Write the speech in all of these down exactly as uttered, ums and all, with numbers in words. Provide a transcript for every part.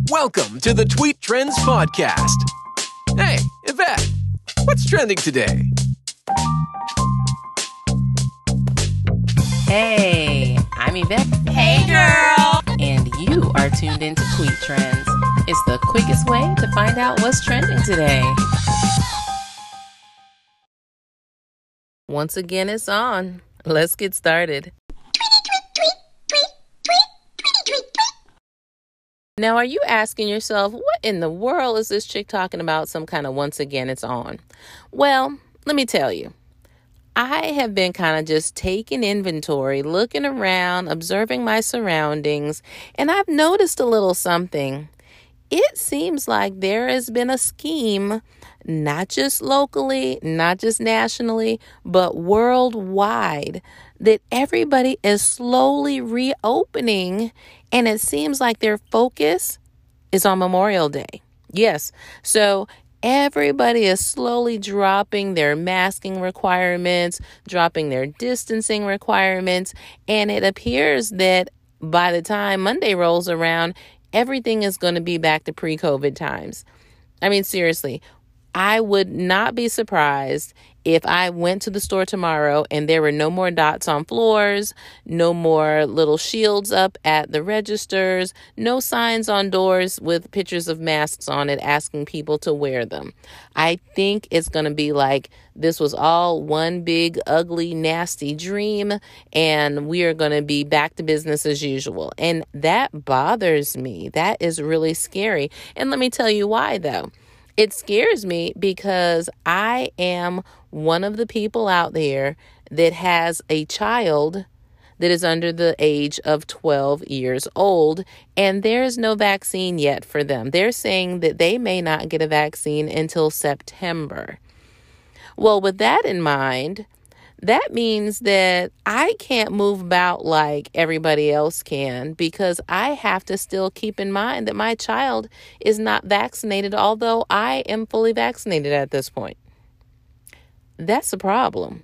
Welcome to the Tweet Trends Podcast. Hey, Yvette, what's trending today? Hey, I'm Yvette. Hey, girl. And you are tuned into Tweet Trends. It's the quickest way to find out what's trending today. Once again, it's on. Let's get started. Now, are you asking yourself, what in the world is this chick talking about? Some kind of once again it's on. Well, let me tell you. I have been kind of just taking inventory, looking around, observing my surroundings, and I've noticed a little something. It seems like there has been a scheme, not just locally, not just nationally, but worldwide, that everybody is slowly reopening, and it seems like their focus is on Memorial Day. Yes, so everybody is slowly dropping their masking requirements, dropping their distancing requirements, and it appears that by the time Monday rolls around, everything is going to be back to pre-COVID times. I mean, seriously, I would not be surprised if I went to the store tomorrow and there were no more dots on floors, no more little shields up at the registers, no signs on doors with pictures of masks on it asking people to wear them. I think it's going to be like this was all one big, ugly, nasty dream, and we are going to be back to business as usual. And that bothers me. That is really scary. And let me tell you why, though. It scares me because I am one of the people out there that has a child that is under the age of twelve years old, and there's no vaccine yet for them. They're saying that they may not get a vaccine until September. Well, with that in mind, that means that I can't move about like everybody else can because I have to still keep in mind that my child is not vaccinated, although I am fully vaccinated at this point. That's a problem.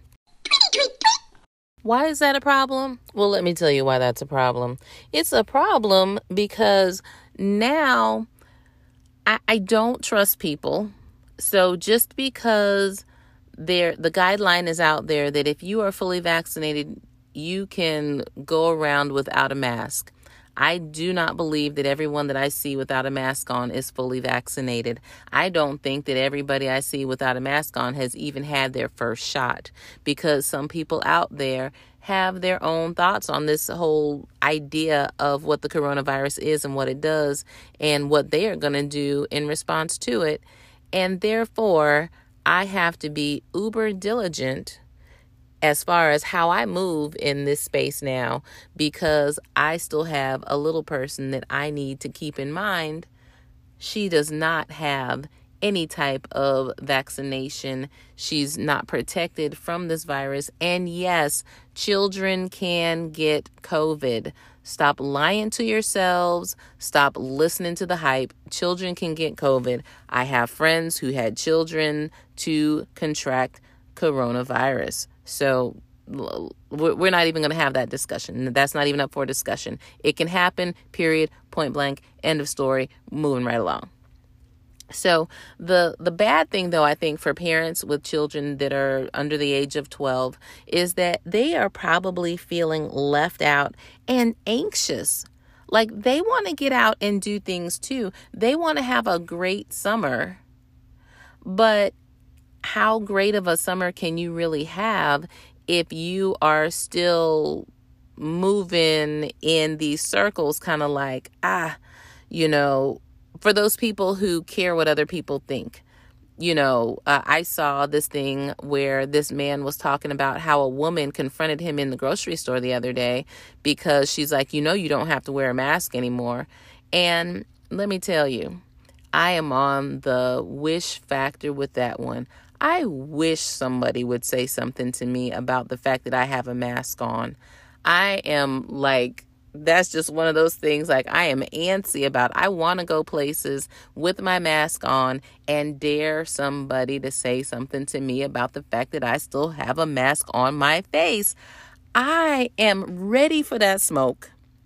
Why is that a problem? Well, let me tell you why that's a problem. It's a problem because now I, I don't trust people. So just because There, the guideline is out there that if you are fully vaccinated, you can go around without a mask. I do not believe that everyone that I see without a mask on is fully vaccinated. I don't think that everybody I see without a mask on has even had their first shot, because some people out there have their own thoughts on this whole idea of what the coronavirus is and what it does and what they are going to do in response to it. And therefore, I have to be uber diligent as far as how I move in this space now, because I still have a little person that I need to keep in mind. She does not have any type of vaccination. She's not protected from this virus. And yes, children can get COVID. Stop lying to yourselves. Stop listening to the hype. Children can get COVID. I have friends who had children to contract coronavirus. So we're not even going to have that discussion. That's not even up for discussion. It can happen, period, point blank, end of story, moving right along. So the the bad thing, though, I think for parents with children that are under the age of twelve is that they are probably feeling left out and anxious. Like they want to get out and do things too. They want to have a great summer. But how great of a summer can you really have if you are still moving in these circles, kind of like, ah, you know, for those people who care what other people think? You know, uh, I saw this thing where this man was talking about how a woman confronted him in the grocery store the other day because she's like, you know, you don't have to wear a mask anymore. And let me tell you, I am on the wish factor with that one. I wish somebody would say something to me about the fact that I have a mask on. I am like, that's just one of those things like I am antsy about. I want to go places with my mask on and dare somebody to say something to me about the fact that I still have a mask on my face. I am ready for that smoke.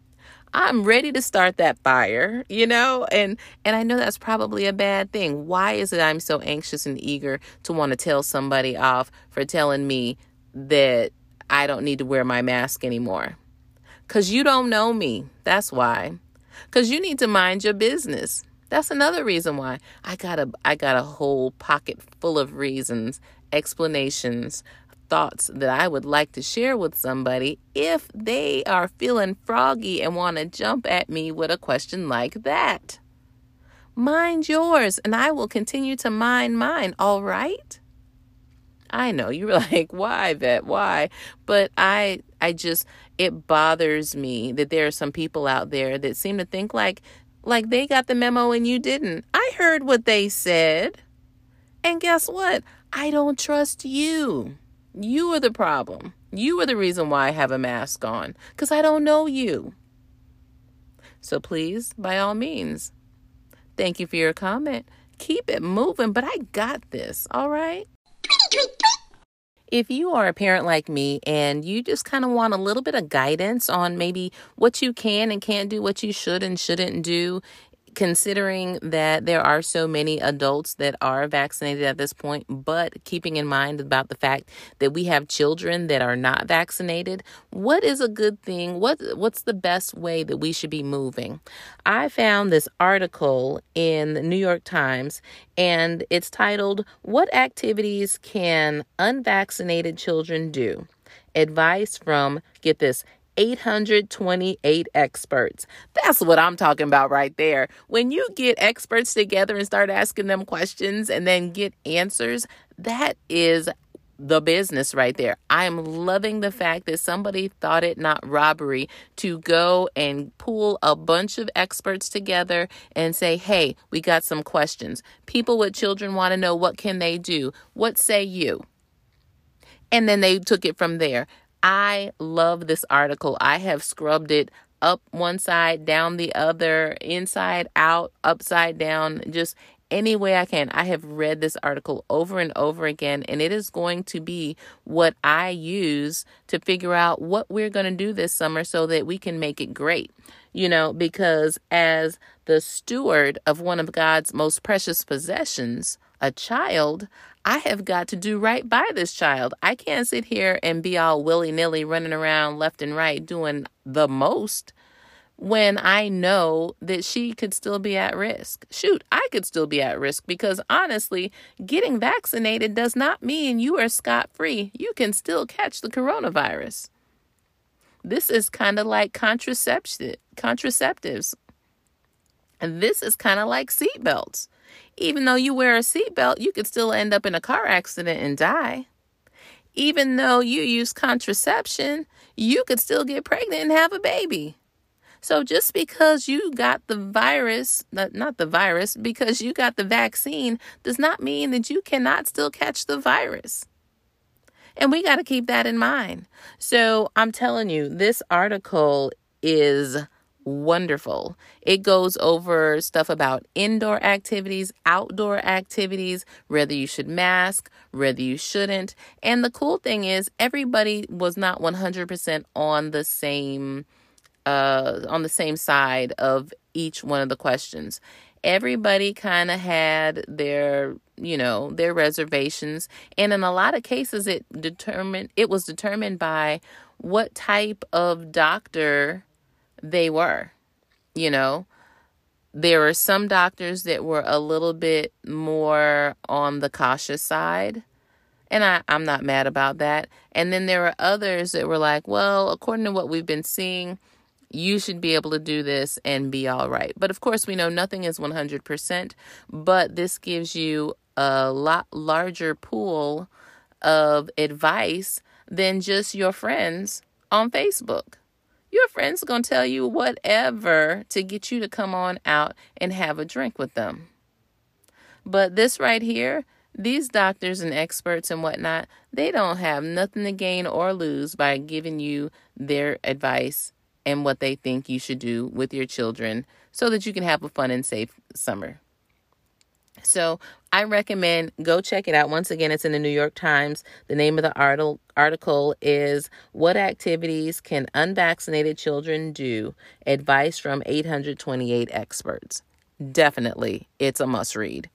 I'm ready to start that fire, you know? And and I know that's probably a bad thing. Why is it I'm so anxious and eager to want to tell somebody off for telling me that I don't need to wear my mask anymore? Because you don't know me. That's why. Because you need to mind your business. That's another reason why. I got a I got a whole pocket full of reasons, explanations, thoughts that I would like to share with somebody if they are feeling froggy and want to jump at me with a question like that. Mind yours, and I will continue to mind mine, all right? I know you were like, why, Vet? Why? But I I just, it bothers me that there are some people out there that seem to think like like they got the memo and you didn't. I heard what they said. And guess what? I don't trust you. You are the problem. You are the reason why I have a mask on, because I don't know you. So please, by all means, thank you for your comment. Keep it moving, but I got this, all right? If you are a parent like me and you just kind of want a little bit of guidance on maybe what you can and can't do, what you should and shouldn't do, considering that there are so many adults that are vaccinated at this point, but keeping in mind about the fact that we have children that are not vaccinated, what is a good thing? What what's the best way that we should be moving? I found this article in the New York Times, and it's titled, "What Activities Can Unvaccinated Children Do?" Advice from, get this, eight hundred twenty-eight experts. That's what I'm talking about right there. When you get experts together and start asking them questions and then get answers, that is the business right there. I'm loving the fact that somebody thought it not robbery to go and pull a bunch of experts together and say, hey, we got some questions. People with children want to know, what can they do? What say you? And then they took it from there. I love this article. I have scrubbed it up one side, down the other, inside out, upside down, just any way I can. I have read this article over and over again, and it is going to be what I use to figure out what we're going to do this summer so that we can make it great. You know, because as the steward of one of God's most precious possessions, a child, I have got to do right by this child. I can't sit here and be all willy-nilly running around left and right doing the most when I know that she could still be at risk. Shoot, I could still be at risk because honestly, getting vaccinated does not mean you are scot-free. You can still catch the coronavirus. This is kind of like contraceptive, contraceptives. And this is kind of like seatbelts. Even though you wear a seatbelt, you could still end up in a car accident and die. Even though you use contraception, you could still get pregnant and have a baby. So just because you got the virus, not, not the virus, because you got the vaccine does not mean that you cannot still catch the virus. And we got to keep that in mind. So I'm telling you, this article is wonderful. It goes over stuff about indoor activities, outdoor activities, whether you should mask, whether you shouldn't. And the cool thing is everybody was not one hundred percent on the same uh on the same side of each one of the questions. Everybody kind of had their, you know, their reservations, and in a lot of cases it determined it was determined by what type of doctor they were. You know, there were some doctors that were a little bit more on the cautious side, and I, I'm not mad about that. And then there were others that were like, well, according to what we've been seeing, you should be able to do this and be all right. But of course, we know nothing is one hundred percent, but this gives you a lot larger pool of advice than just your friends on Facebook. Your friends are going to tell you whatever to get you to come on out and have a drink with them. But this right here, these doctors and experts and whatnot, they don't have nothing to gain or lose by giving you their advice and what they think you should do with your children so that you can have a fun and safe summer. So I recommend go check it out. Once again, it's in the New York Times. The name of the article article is What Activities Can Unvaccinated Children Do? Advice from eight hundred twenty-eight Experts. Definitely, it's a must read.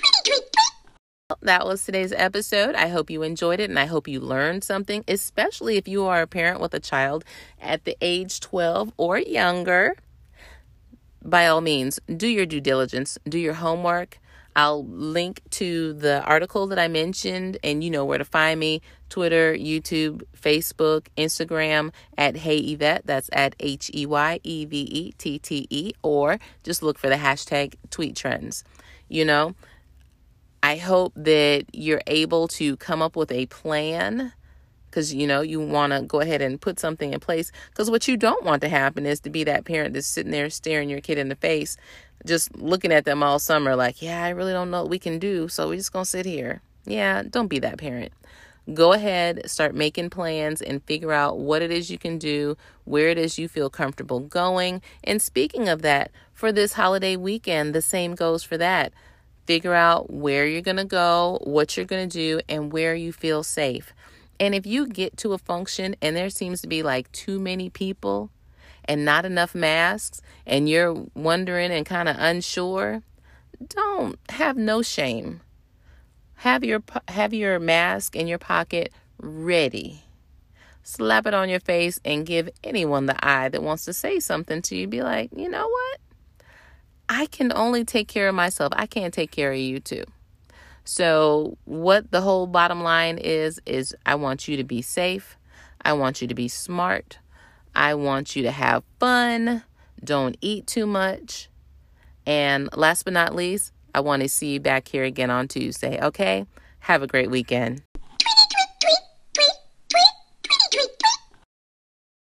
That was today's episode. I hope you enjoyed it and I hope you learned something, especially if you are a parent with a child at the age twelve or younger. By all means, do your due diligence, do your homework. I'll link to the article that I mentioned, and you know where to find me: Twitter, YouTube, Facebook, Instagram at Hey Yvette. That's at H E Y E V E T T E, or just look for the hashtag tweet trends. You know, I hope that you're able to come up with a plan, because, you know, you want to go ahead and put something in place, because what you don't want to happen is to be that parent that's sitting there staring your kid in the face, just looking at them all summer like, yeah, I really don't know what we can do, so we're just going to sit here. Yeah, don't be that parent. Go ahead, start making plans and figure out what it is you can do, where it is you feel comfortable going. And speaking of that, for this holiday weekend, the same goes for that. Figure out where you're going to go, what you're going to do, and where you feel safe. And if you get to a function and there seems to be like too many people and not enough masks, and you're wondering and kind of unsure, don't have no shame. Have your have your mask in your pocket ready. Slap it on your face and give anyone the eye that wants to say something to you. Be like, you know what? I can only take care of myself. I can't take care of you too. So what the whole bottom line is, is I want you to be safe. I want you to be smart. I want you to have fun. Don't eat too much. And last but not least, I want to see you back here again on Tuesday. Okay? Have a great weekend.